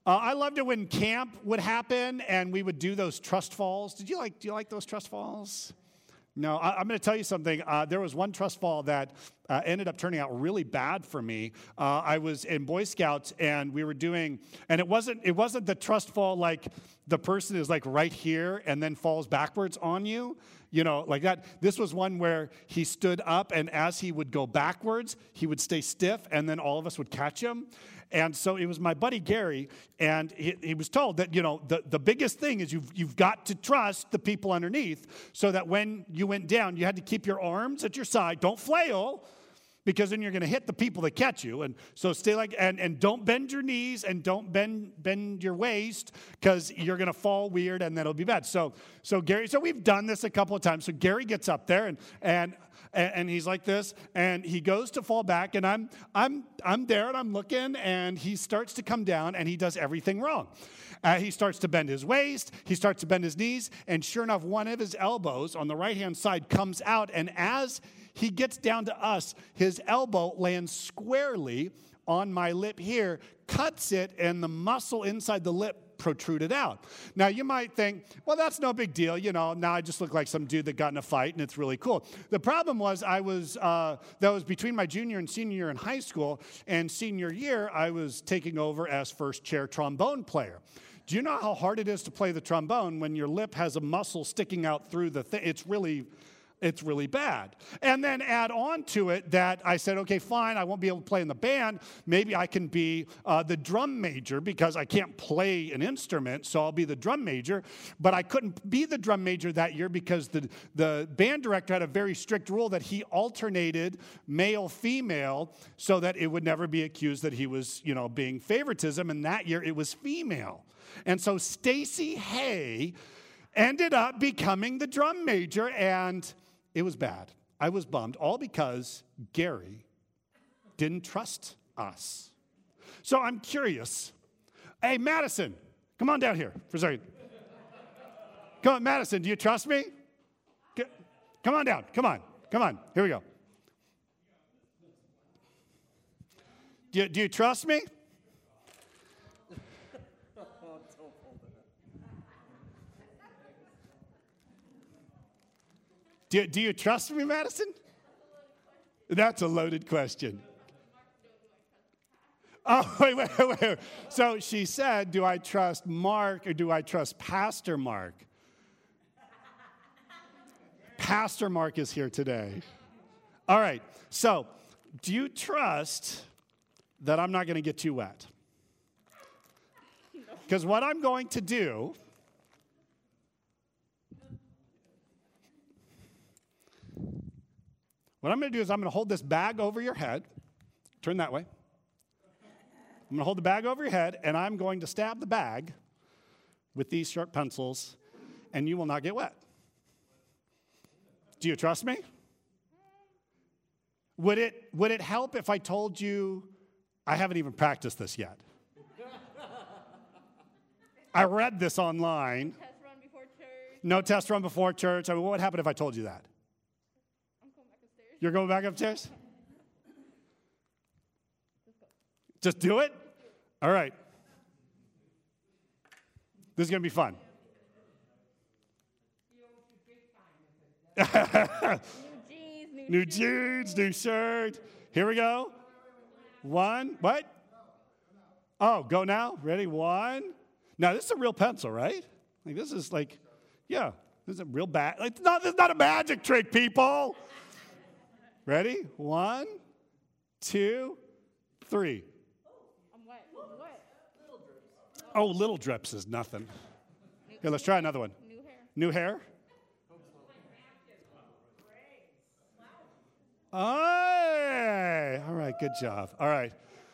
I loved it when camp would happen and we would do those trust falls. Do you like those trust falls? No, I'm going to tell you something. There was one trust fall that ended up turning out really bad for me. I was in Boy Scouts and we were doing, and it wasn't the trust fall like the person is like right here and then falls backwards on you, like that. This was one where he stood up and as he would go backwards, he would stay stiff and then all of us would catch him. And so it was my buddy Gary, and he was told that, the biggest thing is you've got to trust the people underneath so that when you went down, you had to keep your arms at your side. Don't flail, because then you're going to hit the people that catch you. And so stay and don't bend your knees and don't bend your waist, because you're going to fall weird and that'll be bad. So Gary, we've done this a couple of times. So Gary gets up there and he's like this, and he goes to fall back, and I'm there, and I'm looking, and he starts to come down, and he does everything wrong. He starts to bend his waist, he starts to bend his knees, and sure enough, one of his elbows on the right-hand side comes out, and as he gets down to us, his elbow lands squarely on my lip here, cuts it, and the muscle inside the lip protruded out. Now, you might think, well, that's no big deal. Now I just look like some dude that got in a fight, and it's really cool. The problem was that was between my junior and senior year in high school, and senior year, I was taking over as first chair trombone player. Do you know how hard it is to play the trombone when your lip has a muscle sticking out through the thing? It's really bad. And then add on to it that I said, okay, fine, I won't be able to play in the band. Maybe I can be the drum major because I can't play an instrument, so I'll be the drum major. But I couldn't be the drum major that year because the band director had a very strict rule that he alternated male-female so that it would never be accused that he was, being favoritism. And that year it was female. And so Stacy Hay ended up becoming the drum major, and it was bad. I was bummed, all because Gary didn't trust us. So I'm curious. Hey, Madison, come on down here for a second. Come on, Madison, do you trust me? Come on down. Come on. Here we go. Do you trust me? Do you trust me, Madison? That's a loaded question. Oh, wait. So she said, do I trust Mark or do I trust Pastor Mark? Pastor Mark is here today. All right. So do you trust that I'm not going to get you wet? Because what I'm going to do... What I'm going to do is I'm going to hold this bag over your head. Turn that way. I'm going to hold the bag over your head, and I'm going to stab the bag with these sharp pencils, and you will not get wet. Do you trust me? Would it help if I told you I haven't even practiced this yet? I read this online. Test run before church. No test run before church. I mean, what would happen if I told you that? You're going back upstairs? Just do it? All right. This is going to be fun. New jeans, new shirt. Here we go. One. What? Oh, go now? Ready? One. Now, this is a real pencil, right? This is this is a real this is not a magic trick, people. Ready? 1, 2, 3. I'm wet. Oh, little drips is nothing. Here, let's try another one. New hair? Oh, all right, good job. All right.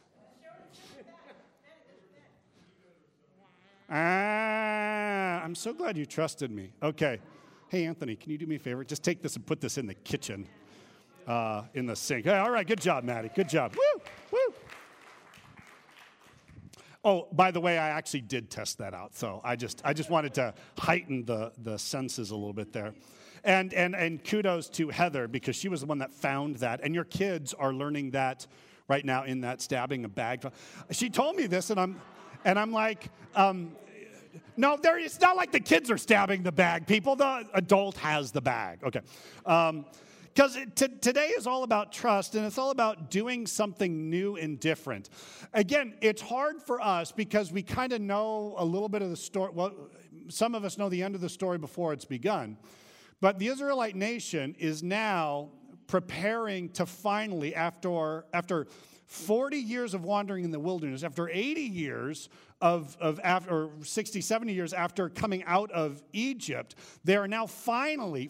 I'm so glad you trusted me. Okay. Hey, Anthony, can you do me a favor? Just take this and put this in the kitchen. In the sink. Hey, all right, good job, Maddie. Good job. Woo. Oh, by the way, I actually did test that out. So I just wanted to heighten the senses a little bit there. And kudos to Heather, because she was the one that found that. And your kids are learning that right now in that stabbing a bag. She told me this, and And I'm like, no, it's not like the kids are stabbing the bag, people. The adult has the bag. Okay. Because today is all about trust, and it's all about doing something new and different. Again, it's hard for us because we kind of know a little bit of the story. Well, some of us know the end of the story before it's begun. But the Israelite nation is now preparing to finally, after 40 years of wandering in the wilderness, after 80 years or 60, 70 years after coming out of Egypt, they are now finally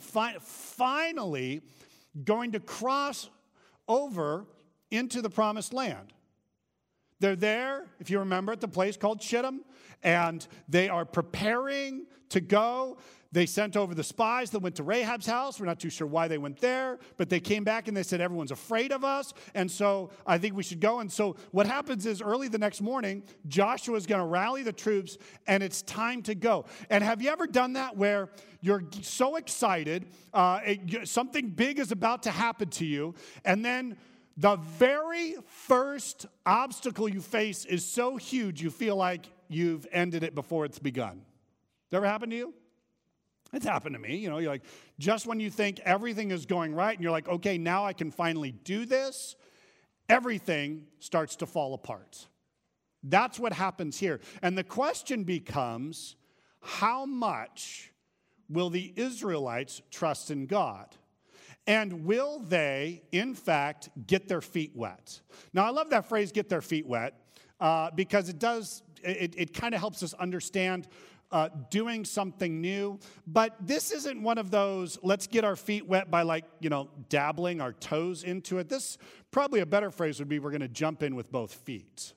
going to cross over into the promised land. They're there, if you remember, at the place called Shittim, and they are preparing to go. They sent over the spies that went to Rahab's house. We're not too sure why they went there, but they came back and they said, everyone's afraid of us, and so I think we should go. And so what happens is early the next morning, Joshua is going to rally the troops, and it's time to go. And have you ever done that where you're so excited, something big is about to happen to you, and then the very first obstacle you face is so huge you feel like you've ended it before it's begun? Does that ever happen to you? It's happened to me. You're like, just when you think everything is going right and you're like, okay, now I can finally do this, everything starts to fall apart. That's what happens here. And the question becomes, how much will the Israelites trust in God? And will they, in fact, get their feet wet? Now, I love that phrase, get their feet wet, because it kind of helps us understand doing something new. But this isn't one of those, let's get our feet wet by dabbling our toes into it. This, probably a better phrase would be, we're going to jump in with both feet.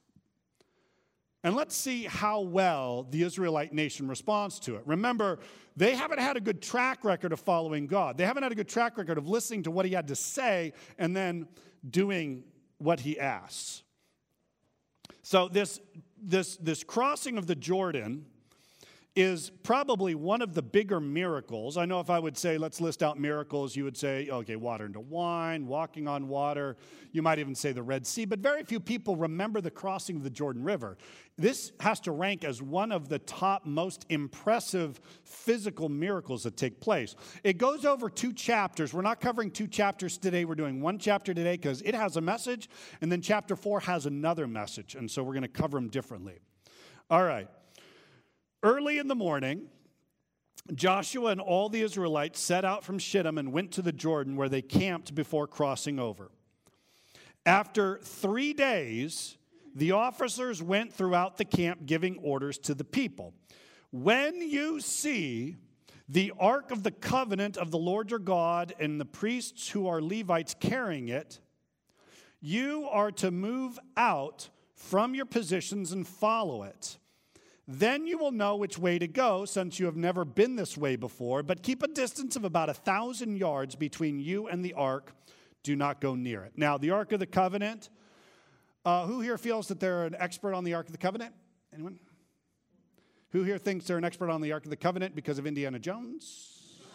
And let's see how well the Israelite nation responds to it. Remember, they haven't had a good track record of following God. They haven't had a good track record of listening to what he had to say and then doing what he asks. So this crossing of the Jordan is probably one of the bigger miracles. I know if I would say, let's list out miracles, you would say, okay, water into wine, walking on water. You might even say the Red Sea, but very few people remember the crossing of the Jordan River. This has to rank as one of the top most impressive physical miracles that take place. It goes over 2 chapters. We're not covering 2 chapters today. We're doing 1 chapter today because it has a message, and then chapter 4 has another message, and so we're going to cover them differently. All right. Early in the morning, Joshua and all the Israelites set out from Shittim and went to the Jordan, where they camped before crossing over. After 3 days, the officers went throughout the camp giving orders to the people. When you see the ark of the covenant of the Lord your God and the priests who are Levites carrying it, you are to move out from your positions and follow it. Then you will know which way to go, since you have never been this way before, but keep a distance of about 1,000 yards between you and the ark. Do not go near it. Now, the Ark of the Covenant, who here feels that they're an expert on the Ark of the Covenant? Anyone? Who here thinks they're an expert on the Ark of the Covenant because of Indiana Jones?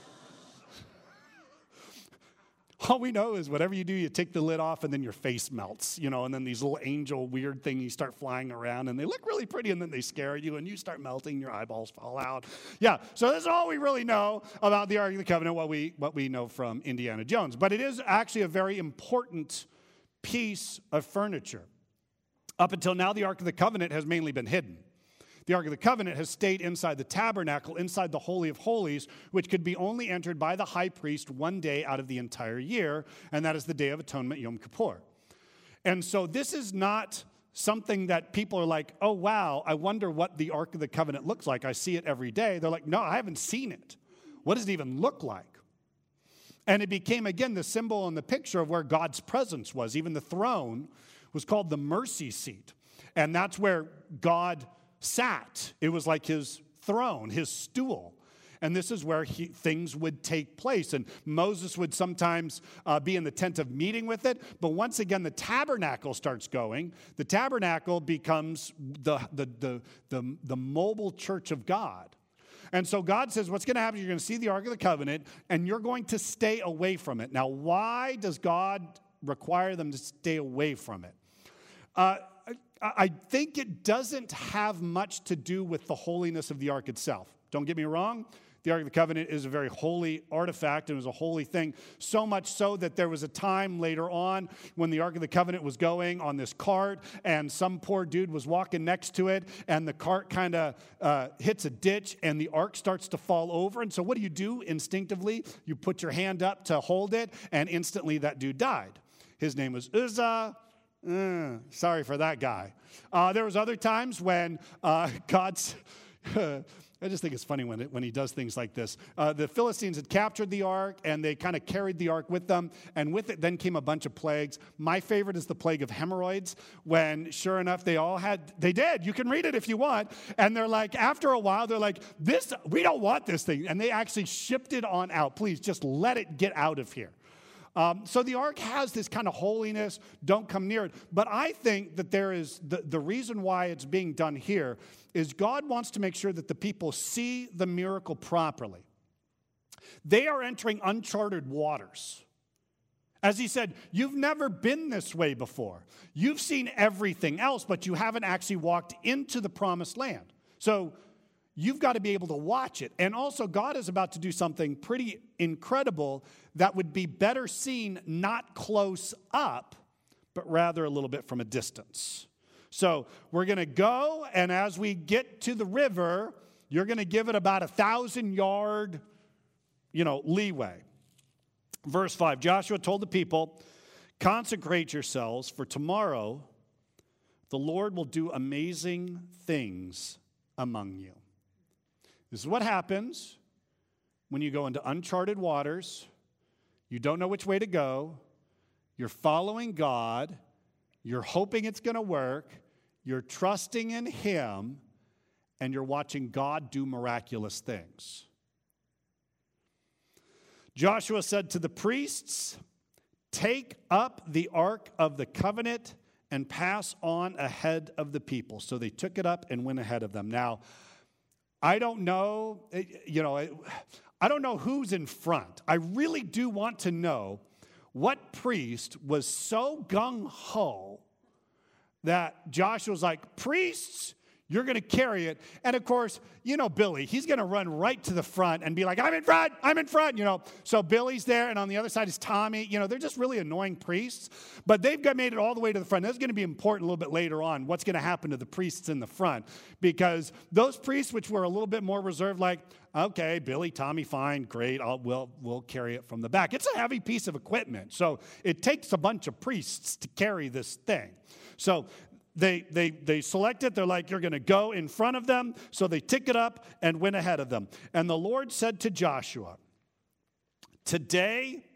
All we know is whatever you do, you take the lid off and then your face melts, and then these little angel weird things start flying around and they look really pretty and then they scare you and you start melting, your eyeballs fall out. Yeah, so that's all we really know about the Ark of the Covenant, what we know from Indiana Jones. But it is actually a very important piece of furniture. Up until now, the Ark of the Covenant has mainly been hidden. The Ark of the Covenant has stayed inside the tabernacle, inside the Holy of Holies, which could be only entered by the high priest one day out of the entire year, and that is the Day of Atonement, Yom Kippur. And so this is not something that people are like, oh, wow, I wonder what the Ark of the Covenant looks like. I see it every day. They're like, no, I haven't seen it. What does it even look like? And it became, again, the symbol and the picture of where God's presence was. Even the throne was called the mercy seat, and that's where God sat. It was like his throne, his stool. And this is where things would take place. And Moses would sometimes be in the tent of meeting with it. But once again, the tabernacle starts going. The tabernacle becomes the mobile church of God. And so God says, what's going to happen is you're going to see the Ark of the Covenant, and you're going to stay away from it. Now, why does God require them to stay away from it? I think it doesn't have much to do with the holiness of the ark itself. Don't get me wrong. The Ark of the Covenant is a very holy artifact. It was a holy thing, so much so that there was a time later on when the Ark of the Covenant was going on this cart, and some poor dude was walking next to it, and the cart kind of hits a ditch, and the ark starts to fall over. And so what do? Instinctively, you put your hand up to hold it, and instantly that dude died. His name was Uzzah. Sorry for that guy. There was other times when God's... I just think it's funny when he does things like this. The Philistines had captured the ark, and they kind of carried the ark with them, and with it then came a bunch of plagues. My favorite is the plague of hemorrhoids, when sure enough they did. You can read it if you want. And they're like, after a while, they're like, we don't want this thing. And they actually shipped it on out. Please, just let it get out of here. So the ark has this kind of holiness, don't come near it. But I think that there is, the reason why it's being done here is God wants to make sure that the people see the miracle properly. They are entering uncharted waters. As he said, you've never been this way before. You've seen everything else, but you haven't actually walked into the promised land. So you've got to be able to watch it. And also, God is about to do something pretty incredible that would be better seen not close up, but rather a little bit from a distance. So we're going to go, and as we get to the river, you're going to give it about 1,000-yard, leeway. Verse 5, Joshua told the people, consecrate yourselves, for tomorrow the Lord will do amazing things among you. This is what happens when you go into uncharted waters. You don't know which way to go. You're following God. You're hoping it's going to work. You're trusting in Him. And you're watching God do miraculous things. Joshua said to the priests, take up the Ark of the Covenant and pass on ahead of the people. So they took it up and went ahead of them. Now, I don't know, I don't know who's in front. I really do want to know what priest was so gung-ho that Joshua was like, priests, you're going to carry it. And of course, Billy, he's going to run right to the front and be like, I'm in front, So Billy's there, and on the other side is Tommy. They're just really annoying priests. But they've made it all the way to the front. That's going to be important a little bit later on, what's going to happen to the priests in the front. Because those priests, which were a little bit more reserved, like, okay, Billy, Tommy, fine, great, we'll carry it from the back. It's a heavy piece of equipment. So it takes a bunch of priests to carry this thing. So They select it. They're like, you're going to go in front of them. So they tick it up and went ahead of them. And the Lord said to Joshua, today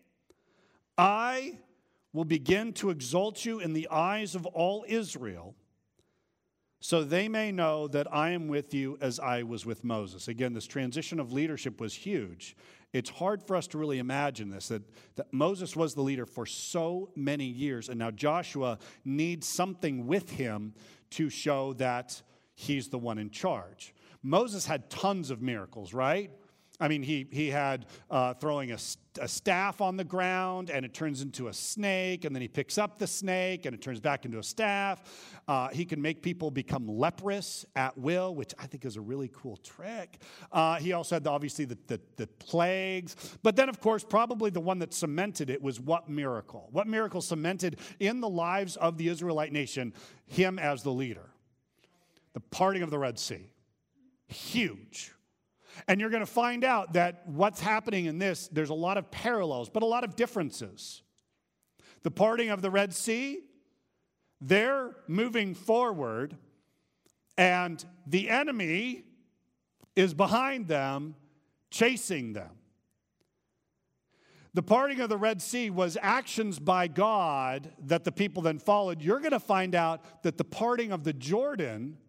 I will begin to exalt you in the eyes of all Israel, so they may know that I am with you as I was with Moses. Again, this transition of leadership was huge. It's hard for us to really imagine this, that Moses was the leader for so many years, and now Joshua needs something with him to show that he's the one in charge. Moses had tons of miracles, right? I mean, he had throwing a staff on the ground, and it turns into a snake, and then he picks up the snake, and it turns back into a staff. He can make people become leprous at will, which I think is a really cool trick. He also had, obviously, the plagues. But then, of course, probably the one that cemented it was what miracle? What miracle cemented in the lives of the Israelite nation him as the leader? The parting of the Red Sea. Huge. And you're going to find out that what's happening in this, there's a lot of parallels, but a lot of differences. The parting of the Red Sea, they're moving forward, and the enemy is behind them, chasing them. The parting of the Red Sea was actions by God that the people then followed. You're going to find out that the parting of the Jordan